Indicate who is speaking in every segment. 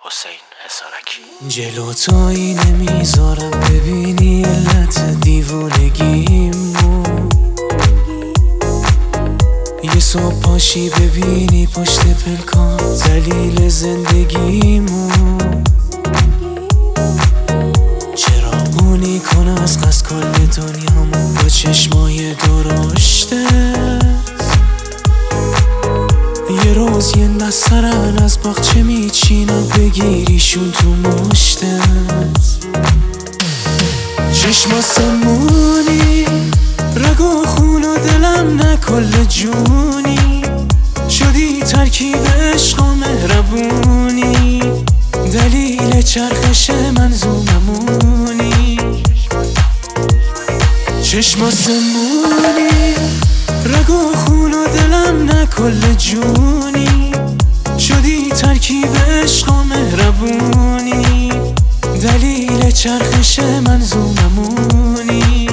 Speaker 1: حسین حصارکی.
Speaker 2: جلوتایی نمیذارم ببینی علت دیوانگیمو، یه صبح پاشی ببینی پشت پلکان دلیل زندگیمو. چراغونی کن از قصد کل دنیامو با چشمای درشتت. یه روز یه نسترن از باغچه میچینم بگیریشون تو مشتت. چشم سمونی رگ و خون و دلم نه کل جونی، شدی ترکیب عشق و مهربونی، دلیل چرخش منظوممونی. چشم سمونی رگ و خون و دلم نه کل جونی، شدی ترکیب عشق و مهربونی، دلیل چرخش منظوممونی.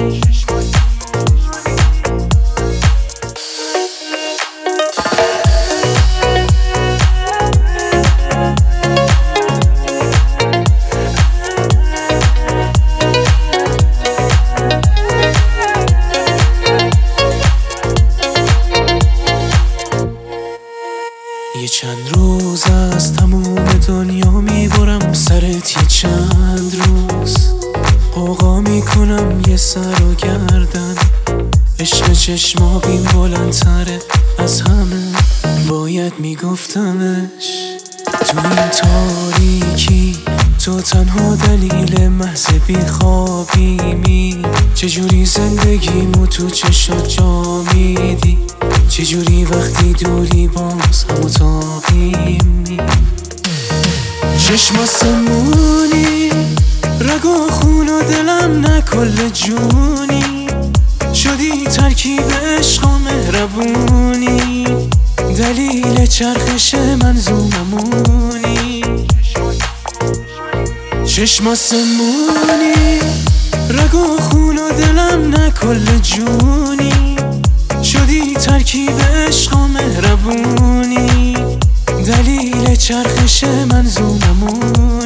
Speaker 2: یه چند روز از تموم دنیا میبرم سرت، یه چند روز قوقا میکنم یه سر و گردن. عشق چشمابیم بلندتره از همه، باید میگفتمش. تو این تاریکی تو تنها دلیل محض بیخوابیمی. چجوری زندگیمو تو چشات جا میدی، چجوری وقتی دوری باز همو تابیمی. چشم سمونی رگ و خون و دلم نه کل جونی، شدی ترکیب عشق و مهربونی، دلیل چرخش منظوممونی. چشم سمونی رگ و خون و دلم نه کل جونی، شدی ترکیب عشق و مهربونی، دلیل چرخش منظوممونی.